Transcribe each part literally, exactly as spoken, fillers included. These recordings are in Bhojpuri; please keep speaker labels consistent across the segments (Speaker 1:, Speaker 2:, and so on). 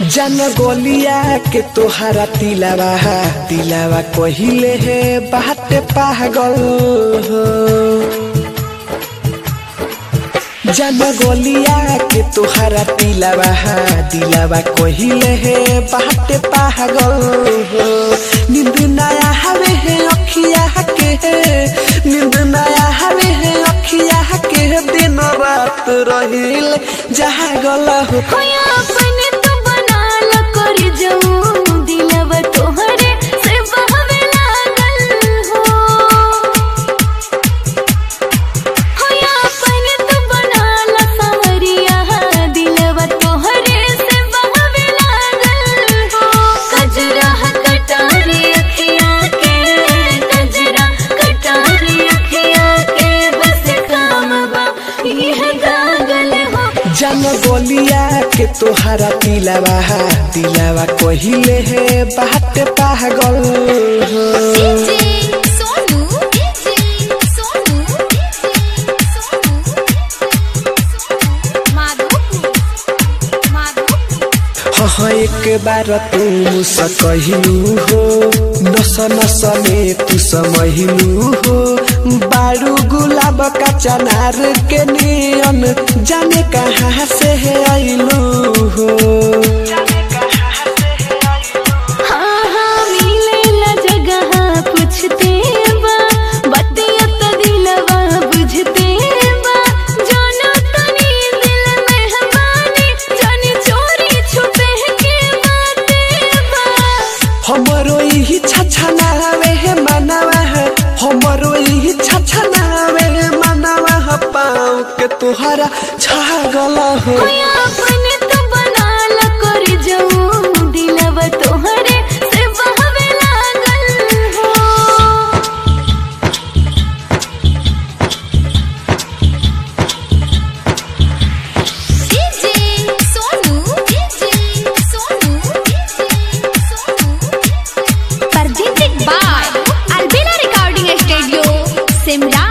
Speaker 1: जन गोलिया के तोहरा तिलावा तिलावा कहिले है बात पागल हो। जन गोलिया के तोहरा तिलावा दिलावा कहिले है बात पागल हो। नींद नया हवे है अखिया के, नींद नया हवे है अखिया के, दिन रात रहिल जहाँ गल हो। जन गोलिया के तोहरा तिलावा तिलावा कहिले है बात पागल हो। हाँ एक बार तुम सकहिलू हो, नस नस में तू समहिलू हो। बारू गुलाब का चनार के नियन जाने कहाँ से है आइलू हो।
Speaker 2: हाँ हाँ मिले ला जगह पूछते बा, बतिया तो दिलवा बुझते बा। जानो तनी दिल में हमारी जानी चोरी छुपे के बातें बा।
Speaker 1: हमरो यही छछनावे है मनवा है, हमरो यही छछनावे है मनवा है। पाँव के तोहरा छागल हो।
Speaker 2: अपने तो बना ला कर जाऊं, दिलवा तोहरे से बहवे लागल हो। DJ Sonu DJ Sonu DJ Sonu presented by Albina Recording Studio Simla।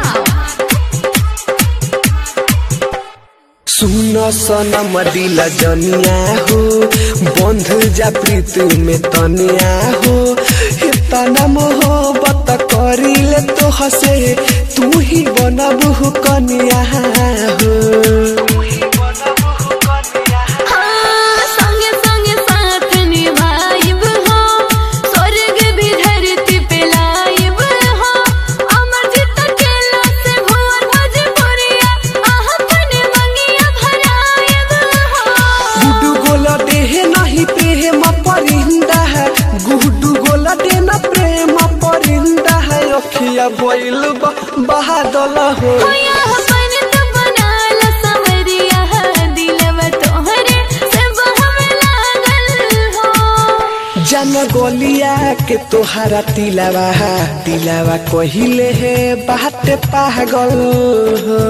Speaker 1: सुन सनम दिल जनिया हो, बंध जा प्रीत में तनिया हो। इतना मोहब्बत करिले तो हसे तू ही बनबू कनिया हो।
Speaker 2: हाँ संगे संगे साथ निभाइब हो, स्वर्ग भी धरती पे लाइब हो। अमर जीत केला से भुवन भोजपुरिया आहपन मंगिया भराइब हो।
Speaker 1: गुड्डू गोला देह नहीं प्रेम परिंदा है, गुड्डू गोला देना प्रेम परिंदा है। अखिया बोइल बहादल हो।
Speaker 2: अपन तो बना ला समरिया, दिलवा तोहरे से बहवे लागल हो।
Speaker 1: जन गोलिया के तोहरा तिलावा तिलावा कहिले है बात पागल हो।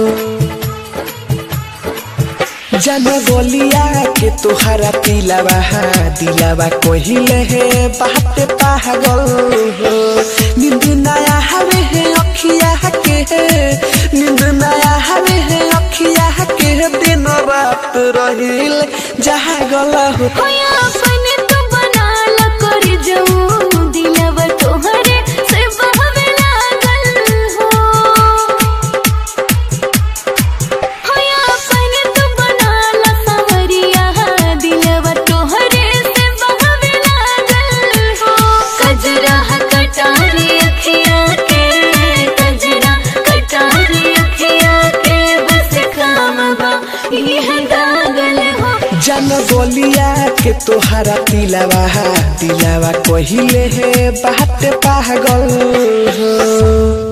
Speaker 1: जन गोलिया के तोहरा तिलावा दिलावा कहिले है बात पागल हो। नींद नया हवे है अखिया के, नींद नया हवे है अखिया के, दिन रात रहिल जहाँ गल हो।
Speaker 2: अपने तो बना ला कर जाऊं, दिलवा तोहरे से बहवे लागल हो। अपने तो बना ला समरिया, दिलवा तोहरे से बहवे लागल हो। कजरा कटारी अखिया के, कजरा कटारी अखिया के, बस काम बा यह दागल हो।
Speaker 1: जन गोलिया के तोहरा तिलावा तिलावा कहिले है बात पागल हो।